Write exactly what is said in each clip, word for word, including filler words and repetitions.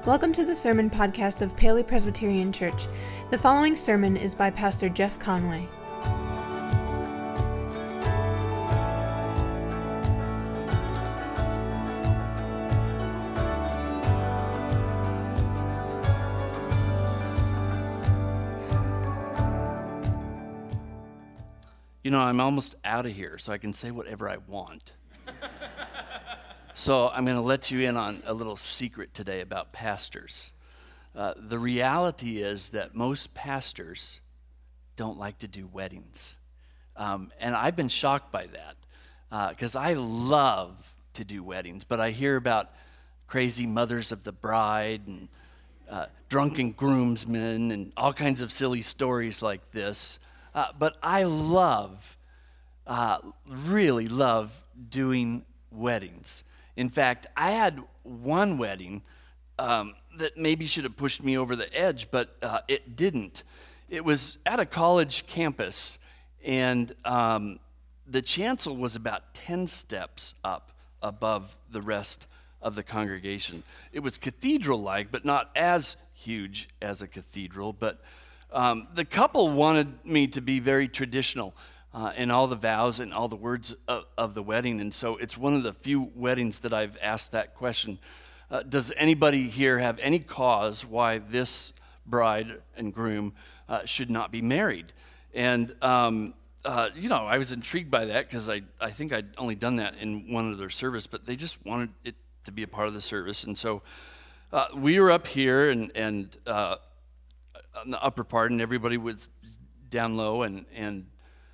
Welcome to the sermon podcast of Paley Presbyterian Church. The following sermon is by Pastor Jeff Conway. You know, I'm almost out of here, so I can say whatever I want. So I'm going to let you in on a little secret today about pastors. Uh, the reality is that most pastors don't like to do weddings. Um, and I've been shocked by that because uh, I love to do weddings, but I hear about crazy mothers of the bride and uh, drunken groomsmen and all kinds of silly stories like this. Uh, but I love, uh, really love doing weddings. In fact, I had one wedding um, that maybe should have pushed me over the edge, but uh, it didn't. It was at a college campus, and um, the chancel was about ten steps up above the rest of the congregation. It was cathedral-like, but not as huge as a cathedral, but Um, the couple wanted me to be very traditional uh, in all the vows and all the words of, of the wedding, and so it's one of the few weddings that I've asked that question. Uh, does anybody here have any cause why this bride and groom uh, should not be married? And, um, uh, you know, I was intrigued by that because I, I think I'd only done that in one other service, but they just wanted it to be a part of the service, and so uh, we were up here and, and uh, on the upper part, and everybody was down low, and, and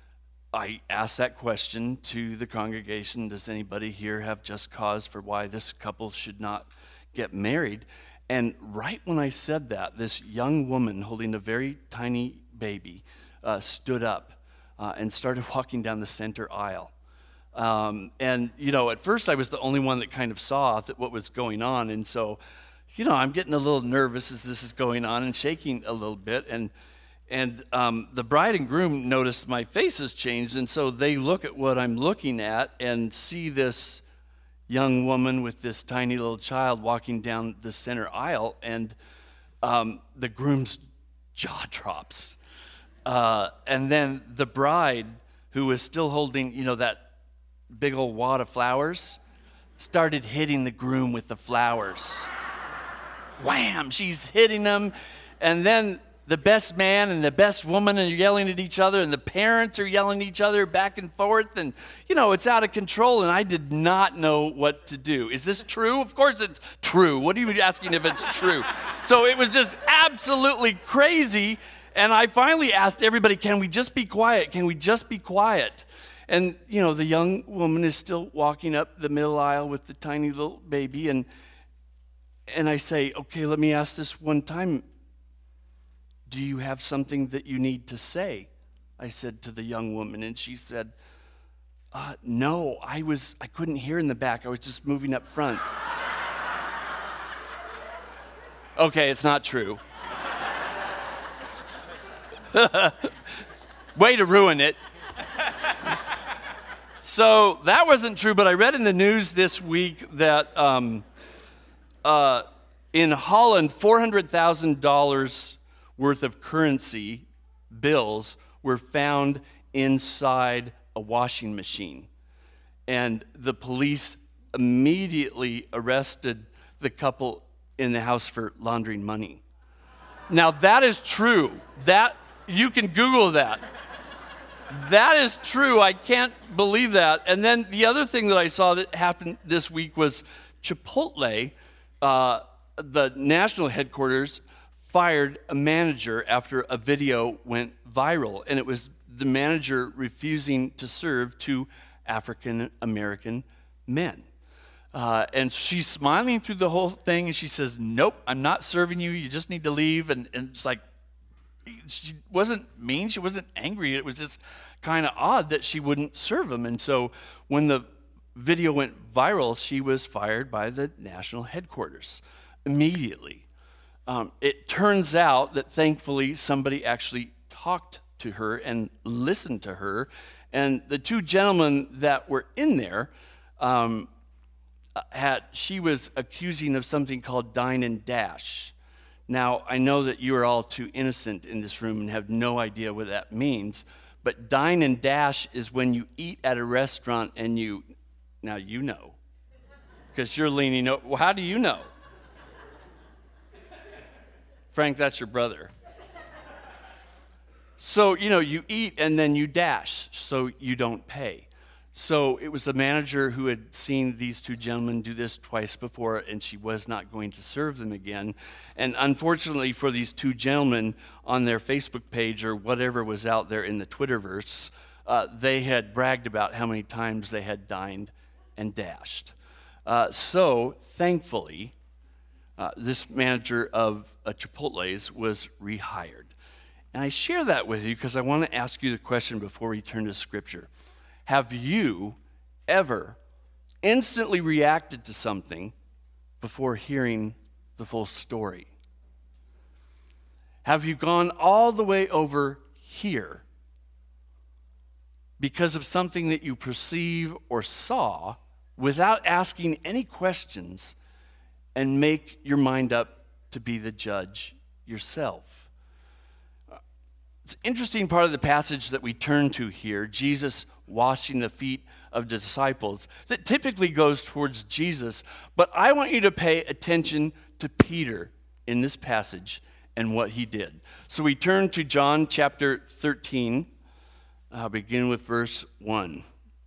I asked that question to the congregation, does anybody here have just cause for why this couple should not get married? And right when I said that, this young woman holding a very tiny baby uh, stood up uh, and started walking down the center aisle. Um, and, you know, at first I was the only one that kind of saw that what was going on, and so you know, I'm getting a little nervous as this is going on and shaking a little bit. And and um, the bride and groom notice my face has changed, and so they look at what I'm looking at and see this young woman with this tiny little child walking down the center aisle, and um, the groom's jaw drops. Uh, and then the bride, who was still holding, you know, that big old wad of flowers, started hitting the groom with the flowers. Wham! She's hitting them, and then the best man and the best woman are yelling at each other, and the parents are yelling at each other back and forth, and, you know, it's out of control, and I did not know what to do. Is this true? Of course it's true. What are you asking if it's true? So it was just absolutely crazy, and I finally asked everybody, can we just be quiet? Can we just be quiet? And, you know, the young woman is still walking up the middle aisle with the tiny little baby, and And I say, okay, let me ask this one time. Do you have something that you need to say? I said to the young woman, and she said, uh, no, I was, I couldn't hear in the back. I was just moving up front. Okay, it's not true. Way to ruin it. So that wasn't true, but I read in the news this week that um, Uh, in Holland, four hundred thousand dollars worth of currency bills were found inside a washing machine. And the police immediately arrested the couple in the house for laundering money. Now, that is true. That, you can Google that. That is true. I can't believe that. And then the other thing that I saw that happened this week was Chipotle, Uh, the national headquarters, fired a manager after a video went viral, and it was the manager refusing to serve two African-American men. Uh, and she's smiling through the whole thing, and she says, nope, I'm not serving you, you just need to leave. And, and it's like, she wasn't mean, she wasn't angry, it was just kind of odd that she wouldn't serve them. And so when the video went viral, she was fired by the national headquarters immediately. Um, it turns out that thankfully somebody actually talked to her and listened to her, and the two gentlemen that were in there um, uh, had she was accusing of something called dine and dash. Now, I know that you are all too innocent in this room and have no idea what that means, but dine and dash is when you eat at a restaurant and you, now you know, because you're leaning over. Well, how do you know? Frank, that's your brother. So, you know, you eat and then you dash, so you don't pay. So it was the manager who had seen these two gentlemen do this twice before, and she was not going to serve them again. And unfortunately for these two gentlemen, on their Facebook page or whatever was out there in the Twitterverse, uh, they had bragged about how many times they had dined and dashed. Uh, so, thankfully, uh, this manager of uh, Chipotle's was rehired. And I share that with you because I want to ask you the question before we turn to Scripture. Have you ever instantly reacted to something before hearing the full story? Have you gone all the way over here because of something that you perceive or saw without asking any questions and make your mind up to be the judge yourself? It's an interesting part of the passage that we turn to here, Jesus washing the feet of the disciples, that typically goes towards Jesus, but I want you to pay attention to Peter in this passage and what he did. So we turn to John chapter thirteen. I'll begin with verse one.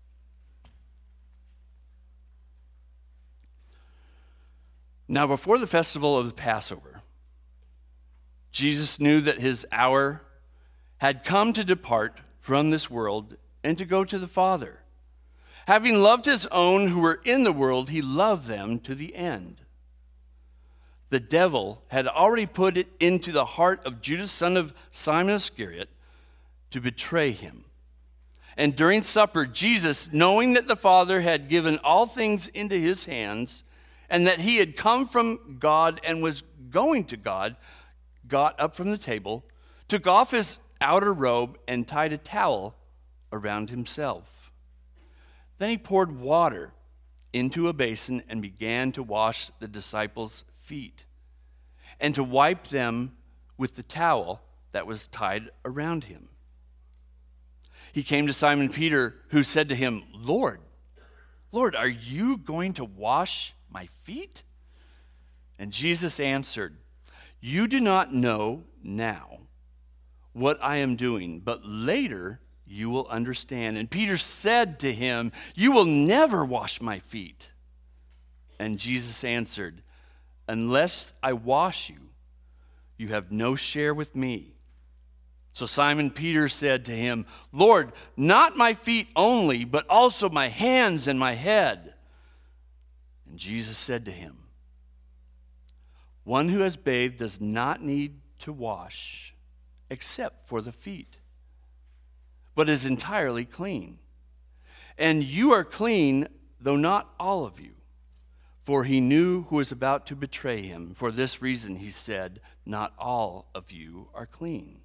Now before the festival of the Passover, Jesus knew that his hour had come to depart from this world and to go to the Father. Having loved his own who were in the world, he loved them to the end. The devil had already put it into the heart of Judas, son of Simon Iscariot, to betray him. And during supper, Jesus, knowing that the Father had given all things into his hands, and that he had come from God and was going to God, got up from the table, took off his outer robe, and tied a towel around himself. Then he poured water into a basin and began to wash the disciples' feet and to wipe them with the towel that was tied around him. He came to Simon Peter, who said to him, Lord, Lord, are you going to wash my feet? And Jesus answered, you do not know now what I am doing, but later you will understand. And Peter said to him, you will never wash my feet. And Jesus answered, unless I wash you, you have no share with me. So Simon Peter said to him, Lord, not my feet only, but also my hands and my head. And Jesus said to him, one who has bathed does not need to wash except for the feet, but is entirely clean. And you are clean, though not all of you. For he knew who was about to betray him. For this reason he said, not all of you are clean.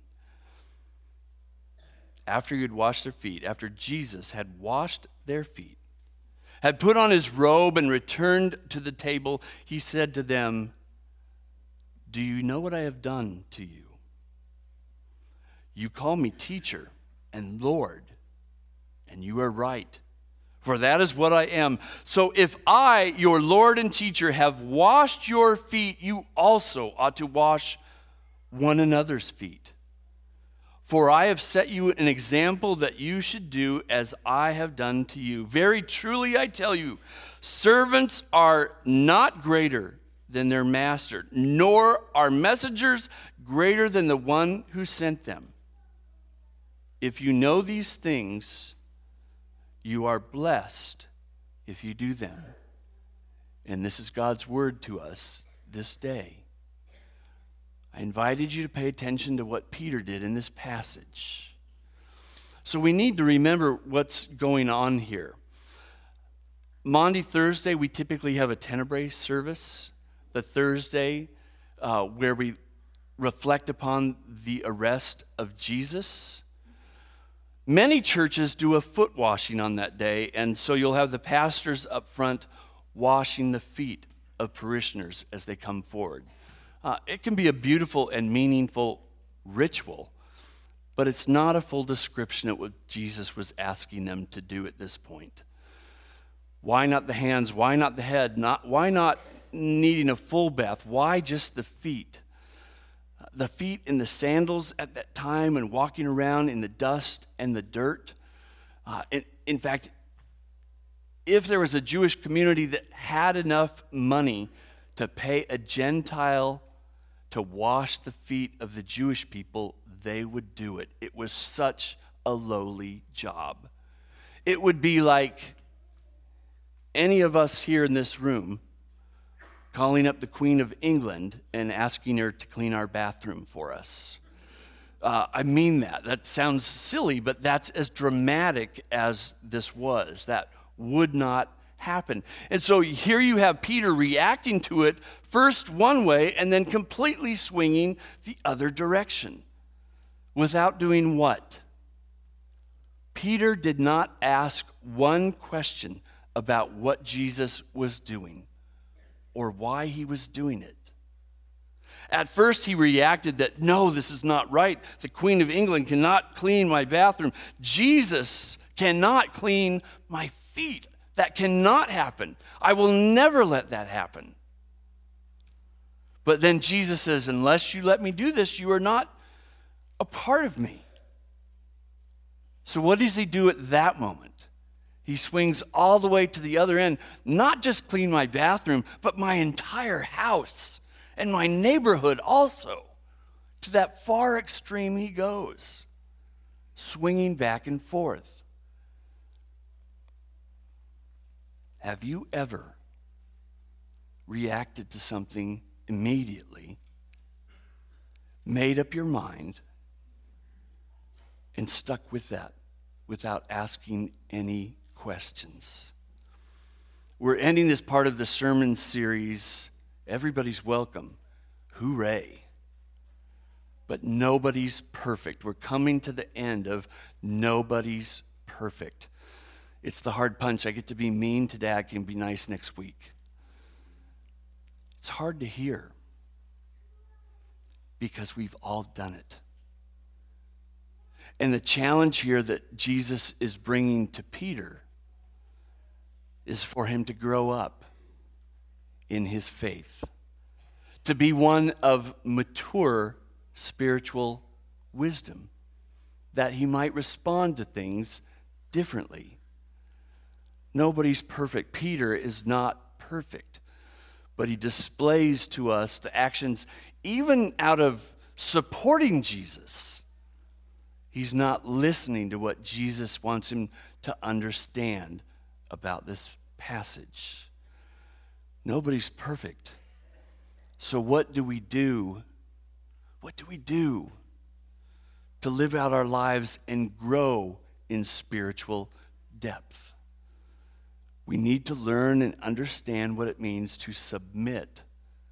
After he had washed their feet, after Jesus had washed their feet, had put on his robe and returned to the table, he said to them, do you know what I have done to you? You call me teacher and Lord, and you are right, for that is what I am. So if I, your Lord and teacher, have washed your feet, you also ought to wash one another's feet. For I have set you an example that you should do as I have done to you. Very truly I tell you, servants are not greater than their master, nor are messengers greater than the one who sent them. If you know these things, you are blessed if you do them. And this is God's word to us this day. I invited you to pay attention to what Peter did in this passage. So we need to remember what's going on here. Maundy Thursday, we typically have a Tenebrae service. The Thursday uh, where we reflect upon the arrest of Jesus. Many churches do a foot washing on that day, and so you'll have the pastors up front washing the feet of parishioners as they come forward. Uh, it can be a beautiful and meaningful ritual, but it's not a full description of what Jesus was asking them to do at this point. Why not the hands? Why not the head? Not, why not needing a full bath? Why just the feet? The feet in the sandals at that time and walking around in the dust and the dirt. Uh, in, in fact, if there was a Jewish community that had enough money to pay a Gentile to wash the feet of the Jewish people, they would do it. It was such a lowly job. It would be like any of us here in this room calling up the Queen of England and asking her to clean our bathroom for us. Uh, I mean that. That sounds silly, but that's as dramatic as this was. That would not happen. And so here you have Peter reacting to it first one way and then completely swinging the other direction. Without doing what? Peter did not ask one question about what Jesus was doing or why he was doing it. At first he reacted that, no, this is not right. The Queen of England cannot clean my bathroom. Jesus cannot clean my feet. That cannot happen. I will never let that happen. But then Jesus says, unless you let me do this, you are not a part of me. So what does he do at that moment? He swings all the way to the other end, not just clean my bathroom, but my entire house and my neighborhood also. To that far extreme he goes, swinging back and forth. Have you ever reacted to something immediately, made up your mind, and stuck with that without asking any questions? We're ending this part of the sermon series, Everybody's Welcome. Hooray. But nobody's perfect. We're coming to the end of nobody's perfect. It's the hard punch. I get to be mean today. I can be nice next week. It's hard to hear because we've all done it. And the challenge here that Jesus is bringing to Peter is for him to grow up in his faith, to be one of mature spiritual wisdom, that he might respond to things differently. Nobody's perfect. Peter is not perfect, but he displays to us the actions, even out of supporting Jesus. He's not listening to what Jesus wants him to understand about this passage. Nobody's perfect. So what do we do? What do we do to live out our lives and grow in spiritual depth? We need to learn and understand what it means to submit.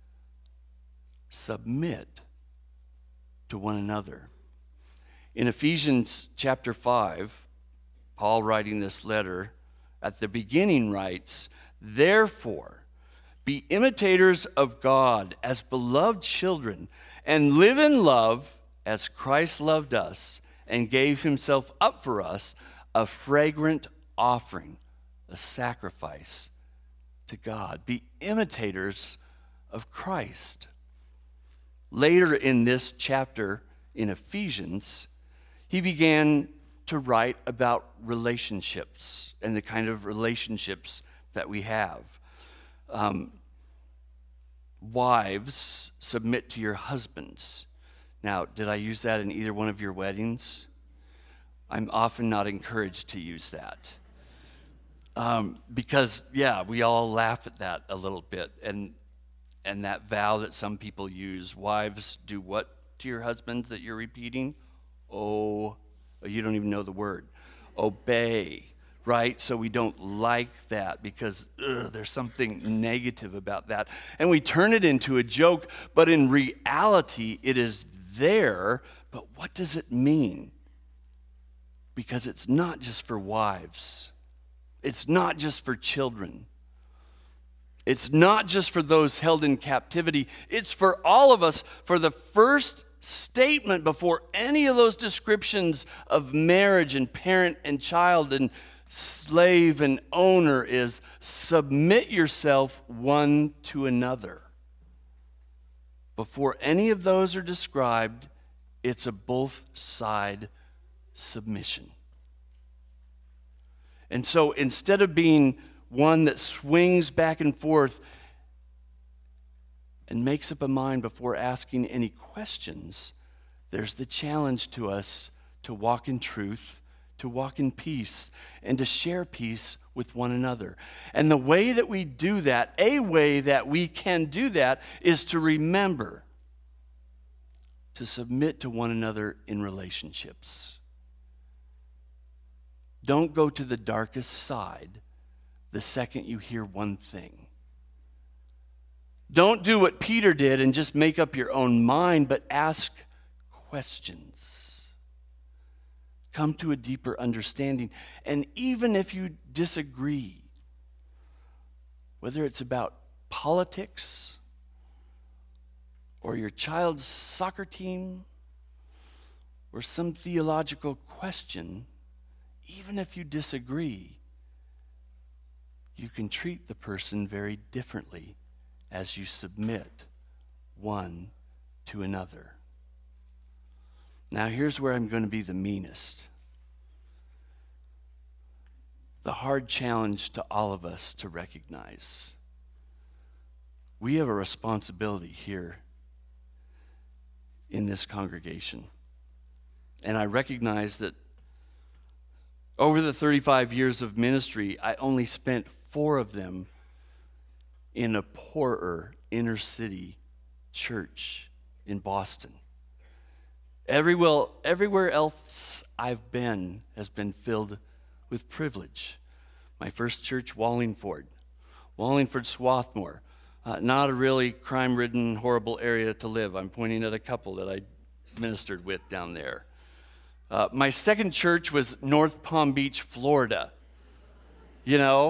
Submit to one another. In Ephesians chapter five, Paul writing this letter, at the beginning writes, therefore, be imitators of God as beloved children, and live in love as Christ loved us and gave himself up for us, a fragrant offering, a sacrifice to God. Be imitators of Christ. Later in this chapter in Ephesians, he began to write about relationships and the kind of relationships that we have. Um, wives, submit to your husbands. Now, did I use that in either one of your weddings? I'm often not encouraged to use that. Um, because, yeah, we all laugh at that a little bit. And and that vow that some people use, wives, do what to your husbands that you're repeating? Oh, you don't even know the word. Obey, right? So we don't like that because ugh, there's something negative about that. And we turn it into a joke, but in reality, it is there. But what does it mean? Because it's not just for wives. It's not just for children. It's not just for those held in captivity. It's for all of us. For the first statement before any of those descriptions of marriage and parent and child and slave and owner is submit yourself one to another. Before any of those are described, it's a both-side submission. And so instead of being one that swings back and forth and makes up a mind before asking any questions, there's the challenge to us to walk in truth, to walk in peace, and to share peace with one another. And the way that we do that, a way that we can do that, is to remember to submit to one another in relationships. Don't go to the darkest side the second you hear one thing. Don't do what Peter did and just make up your own mind, but ask questions. Come to a deeper understanding. And even if you disagree, whether it's about politics or your child's soccer team or some theological question, even if you disagree, you can treat the person very differently as you submit one to another. Now, here's where I'm going to be the meanest. The hard challenge to all of us to recognize. We have a responsibility here in this congregation. And I recognize that over the thirty-five years of ministry, I only spent four of them in a poorer inner city church in Boston. Everywhere, everywhere else I've been has been filled with privilege. My first church, Wallingford. Wallingford, Swarthmore. Uh, not a really crime-ridden, horrible area to live. I'm pointing at a couple that I ministered with down there. Uh, my second church was North Palm Beach, Florida. You know,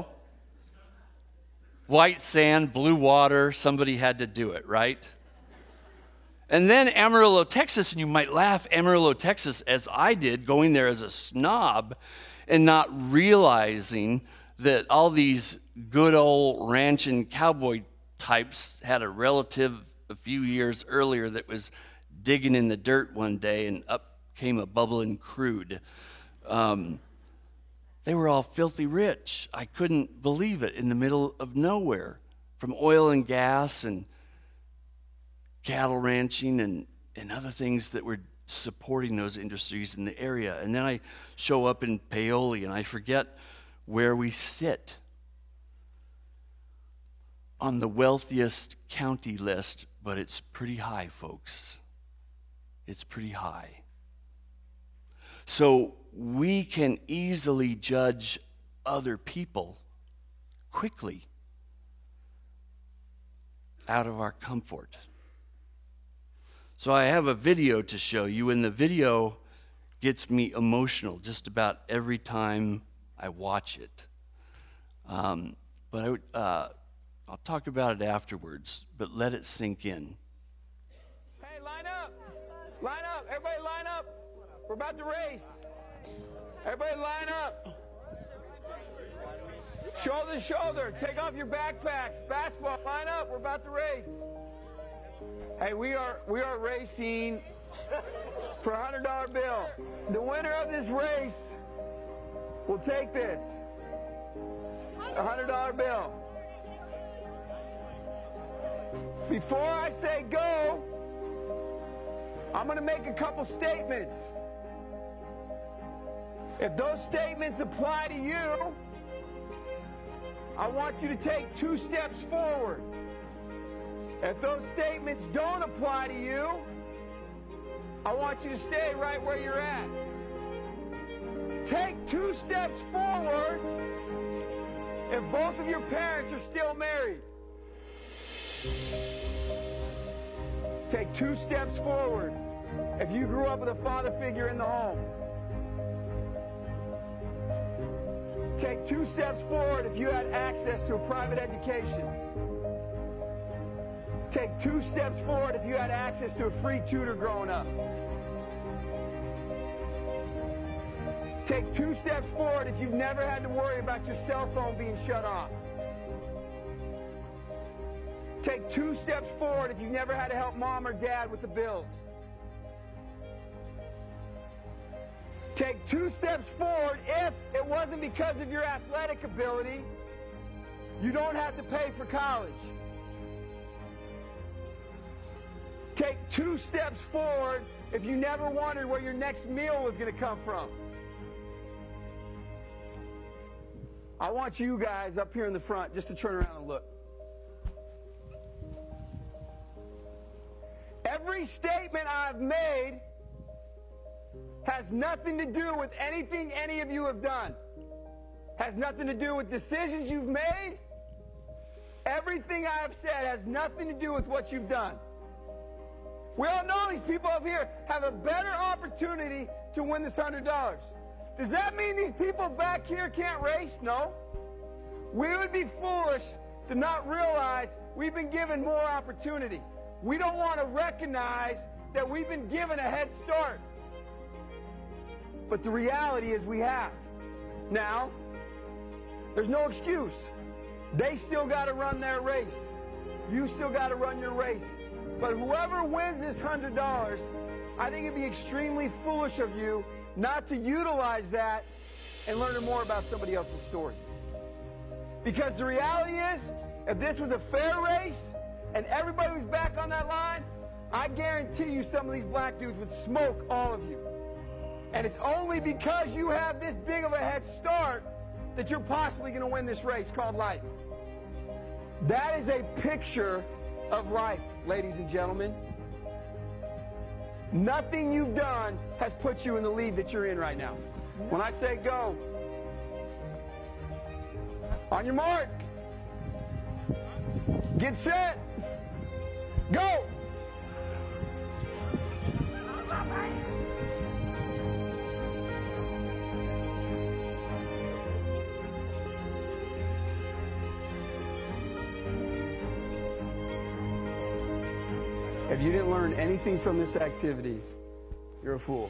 white sand, blue water, somebody had to do it, right? And then Amarillo, Texas, and you might laugh, Amarillo, Texas, as I did, going there as a snob and not realizing that all these good old ranch and cowboy types had a relative a few years earlier that was digging in the dirt one day and up came a bubbling crude. Um, they were all filthy rich. I couldn't believe it, in the middle of nowhere, from oil and gas and cattle ranching and, and other things that were supporting those industries in the area. And then I show up in Paoli and I forget where we sit on the wealthiest county list, but it's pretty high, folks. It's pretty high. So we can easily judge other people quickly out of our comfort. So I have a video to show you, and the video gets me emotional just about every time I watch it. Um, but I would, uh, I'll talk about it afterwards, but let it sink in. Hey, line up. Line up. Everybody line up. We're about to race. Everybody line up. Shoulder to shoulder. Take off your backpacks. Basketball, line up. We're about to race. Hey, we are we are racing for a one hundred dollar bill. The winner of this race will take this. A one hundred dollar bill. Before I say go, I'm going to make a couple statements. If those statements apply to you, I want you to take two steps forward. If those statements don't apply to you, I want you to stay right where you're at. Take two steps forward if both of your parents are still married. Take two steps forward if you grew up with a father figure in the home. Take two steps forward if you had access to a private education. Take two steps forward if you had access to a free tutor growing up. Take two steps forward if you've never had to worry about your cell phone being shut off. Take two steps forward if you've never had to help mom or dad with the bills. Take two steps forward if it wasn't because of your athletic ability, you don't have to pay for college. Take two steps forward if you never wondered where your next meal was going to come from. I want you guys up here in the front just to turn around and look. Every statement I've made has nothing to do with anything any of you have done. Has nothing to do with decisions you've made. Everything I have said has nothing to do with what you've done. We all know these people up here have a better opportunity to win this one hundred dollars. Does that mean these people back here can't race? No. We would be foolish to not realize we've been given more opportunity. We don't want to recognize that we've been given a head start. But the reality is we have. Now, there's no excuse. They still got to run their race. You still got to run your race. But whoever wins this one hundred dollars, I think it'd be extremely foolish of you not to utilize that and learn more about somebody else's story. Because the reality is, if this was a fair race and everybody was back on that line, I guarantee you some of these black dudes would smoke all of you. And it's only because you have this big of a head start that you're possibly going to win this race called life. That is a picture of life, ladies and gentlemen. Nothing you've done has put you in the lead that you're in right now. When I say go, on your mark, get set, go! If you didn't learn anything from this activity, you're a fool.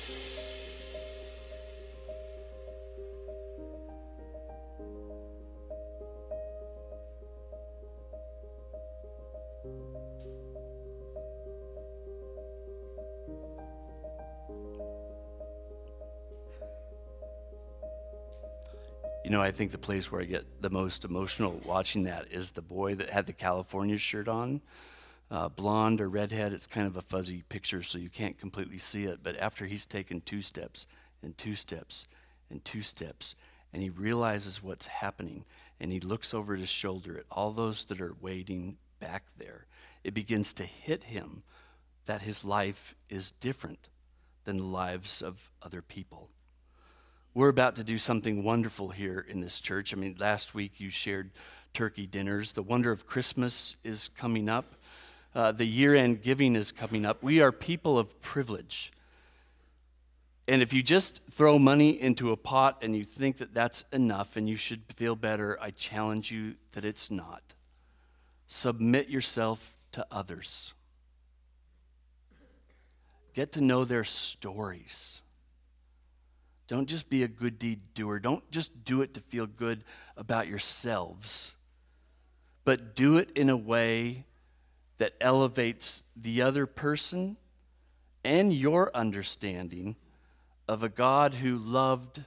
You know, I think the place where I get the most emotional watching that is the boy that had the California shirt on. Uh, blonde or redhead, it's kind of a fuzzy picture so you can't completely see it. But after he's taken two steps and two steps and two steps and he realizes what's happening and he looks over his shoulder at all those that are waiting back there, it begins to hit him that his life is different than the lives of other people. We're about to do something wonderful here in this church. I mean, last week you shared turkey dinners. The wonder of Christmas is coming up. Uh, the year-end giving is coming up. We are people of privilege. And if you just throw money into a pot and you think that that's enough and you should feel better, I challenge you that it's not. Submit yourself to others. Get to know their stories. Don't just be a good deed doer. Don't just do it to feel good about yourselves, but do it in a way that elevates the other person and your understanding of a God who loved,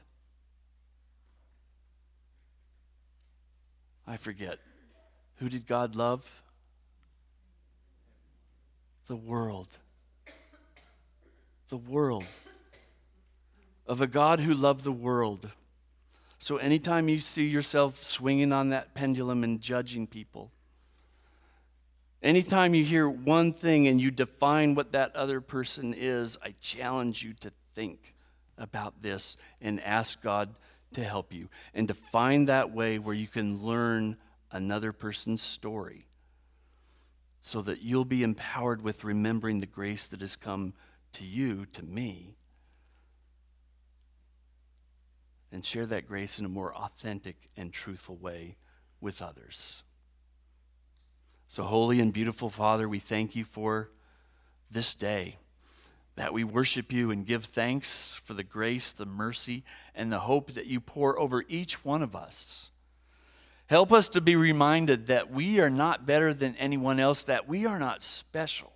I forget, who did God love? The world. The world. Of a God who loved the world. So anytime you see yourself swinging on that pendulum and judging people, anytime you hear one thing and you define what that other person is, I challenge you to think about this and ask God to help you and to find that way where you can learn another person's story so that you'll be empowered with remembering the grace that has come to you, to me, and share that grace in a more authentic and truthful way with others. So holy and beautiful Father, we thank you for this day, that we worship you and give thanks for the grace, the mercy, and the hope that you pour over each one of us. Help us to be reminded that we are not better than anyone else, that we are not special,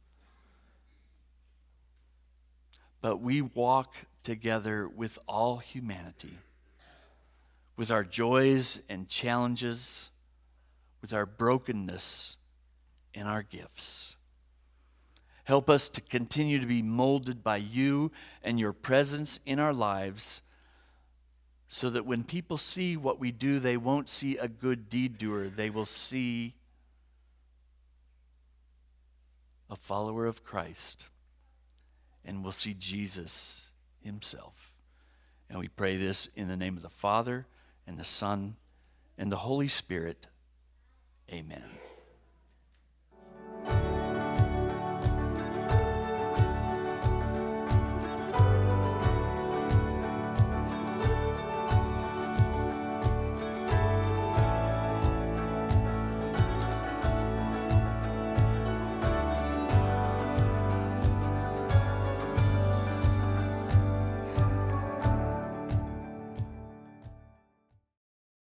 but we walk together with all humanity, with our joys and challenges, with our brokenness and our gifts. Help us to continue to be molded by you and your presence in our lives, so that when people see what we do, they won't see a good deed doer. They will see a follower of Christ, and will see Jesus himself. And we pray this in the name of the Father, and the Son, and the Holy Spirit. Amen.